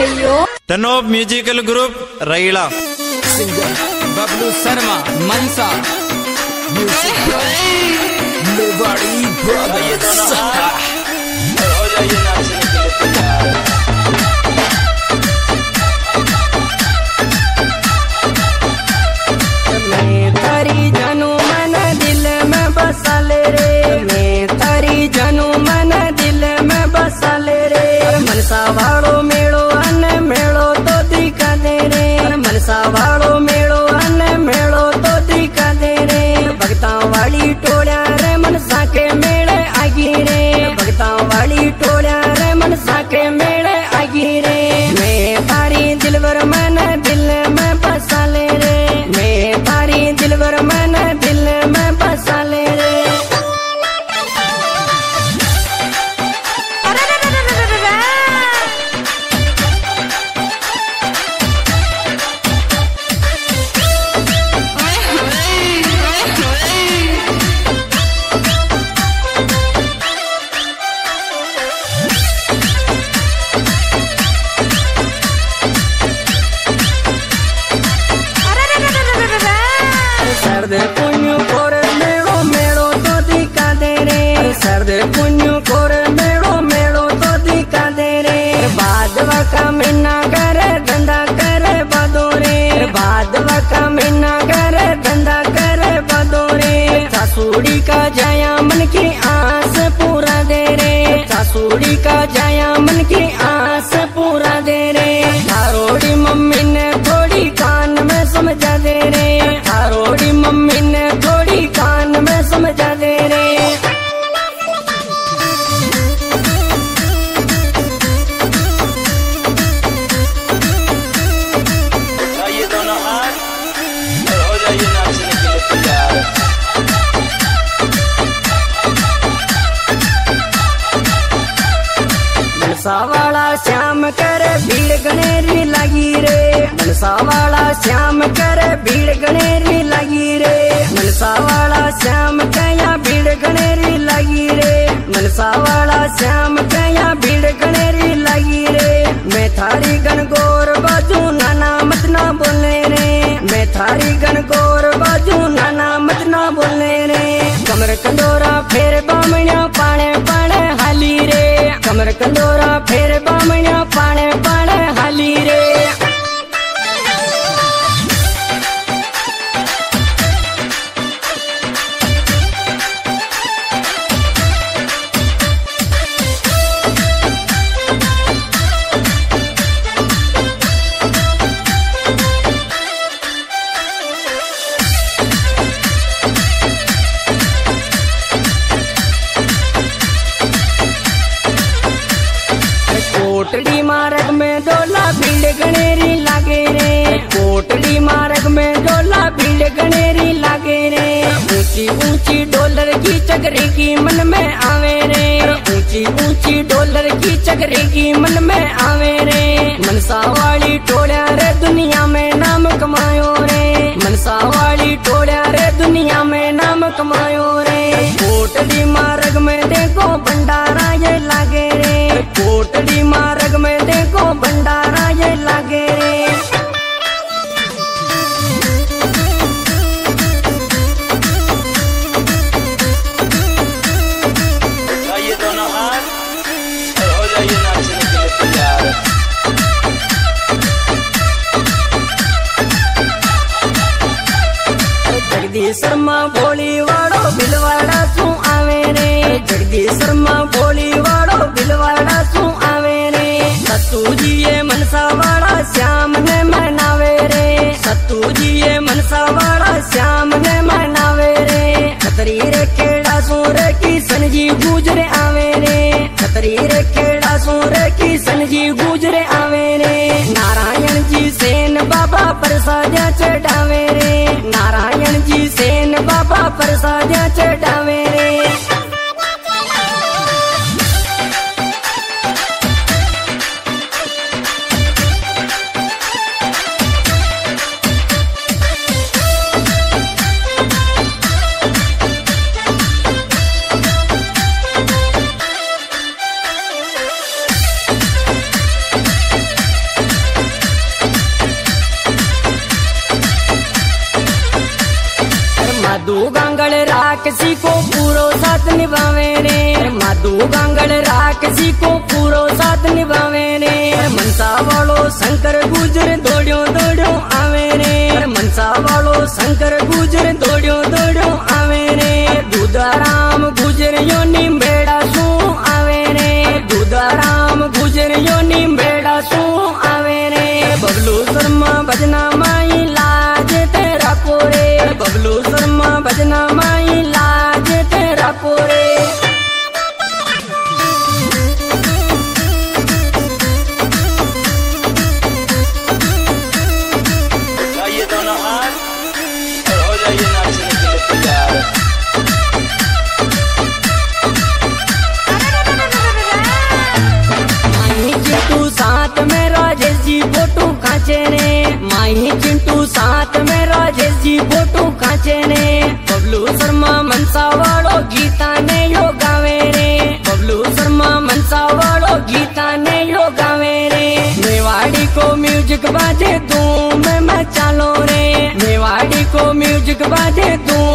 रही हो। तनोब म्यूजिकल ग्रुप रैला, सिंगर बबलू शर्मा मनसा, म्यूजिक मेवाड़ी ब्रदर्स। मैं तारी जानू मन दिल में बसा ले रे, मैं तारी जानू मन दिल में बसा ले रे। मनसा वाड़ो मेड़ो अन मेड़ो तो दिखा दे रे, मनसा वाड़ो मेड़ो अन मेड़ो तो दिखा दे रे। भगता वाली टोलिया रे मनसा के मेड़े आगी रे, भगता वाली टोलिया रे मनसा के मेड़े आगी रे। मैं तारी दिलवर मन दिल में बसा ले रे, मैं तारी दिलवर मन दिल में बसा ले रे। सर्द पुण्य कोर मेड़ो मेड़ो तो दिखा दे रे, सर्द पुण्य कोर मेड़ो मेड़ो तो दिखा दे रे। बादवा का महीना करे धंधा करे बदोरे, बादवा का महीना करे धंधा करे बदोरे। सासुड़ी का जाया मन की आस पूरा दे रे, सासुड़ी का जाया मन की आस पूरा दे रे। थारोड़ी मम्मी ने थोड़ी कान में समझा दे रे, थारोड़ी मम्मी ने थोड़ी कान में समझा दे रे। जाइए दोनों हाथ और हो जाइए नाचने के लिए तैयार। मनसा वाला श्याम करे भीड़ गणेरी लगी रे, मनसा वाला श्याम करे भीड़ गणेरी लगी रे। मनसा वाला श्याम कया भीड़ गणेरी लगी रे, मनसा वाला श्याम कया भीड़ गणेरी लगी रे। मैं थारी गणगौर बाजू नाना मत ना बोलने रे, मैं थारी गणगौर बाजू नाना मत ना बोलने रे। कमर कंदोरा फेर बामणिया पाणे पाणे हाली रे, कमर कंदोरा फेर बामणिया पाणे पाणे हाली रे। कोटड़ी मार्ग में डोला भीड़ गणेरी लागे रे, कोटड़ी मार्ग में डोला भीड़ गणेरी लागे रे। ऊंची ऊंची डॉलर की चकरी की मन में आवे रे, ऊंची ऊंची डॉलर की चकरी की मन में आवे रे। मनसा वाली टोलिया रे दुनिया में नाम कमायो रे, मनसा वाली टोलिया रे दुनिया में नाम कमायो रे। कोटड़ी मार्ग में देखो भंडारा ये लागे रे, कोटड़ी मार्ग में देखो भंडारा ये लागे रे। जाइए दोनों हाथ और हो जाइए नाचने के लिए तैयार। जगदीश शर्मा भोली वाड़ो भिलवाड़ा सू आवे रे, जगदीश शर्मा भोली वाड़ो भिलवाड़ा सू आवे रे। सत्तू जी ये मनसा वाड़ा श्याम ने मनावे रे, सत्तू जी ये मनसा वाड़ा श्याम ने मनावे रे। खतरी रे खेड़ा सूर की सनजी गुजरे आवे रे, खतरी रे खेड़ा सूर की सनजी गुजरे आवे रे। नारायण जी सेन बाबा प्रसाद चढ़ावे रे, नारायण जी सेन बाबा प्रसाद चढ़ावे रे। माधु गांगड़ राक्षसी को पूरो साथ निभावे रे माधु गांगड़ राक्षसी को पूरो साथ निभावे रे मनसा वालो शंकर गुजर दौड़ो दौड़ो आवे रे मनसा वालो शंकर गुजर दौड़ो दौड़ो आवे रे दूधाराम गुजर यो निम्बेड़ा सू आवे रे दूधाराम गुजर यो निम्बेड़ा सू आवे रे बबलू शर्मा भजना माई लाज तेरा कोरे बबलू शर्मा भजना माई लाज तेरा कोरे उठाइए दोनों हाथ और हो जाइए नाचने के लिए तैयार। माही चिंटू साथ में राजेश जी फोटो खाचे रे माही चिंटू साथ में राजेश जी फोटो खाचे रे बबलू शर्मा मनसा वालो गीता ने यो गावे रे बबलू शर्मा मनसा वालो गीता ने यो गावे रे मेवाड़ी को म्यूजिक बाजे धूम में चालो रे मेवाड़ी को म्यूजिक बाजे धूम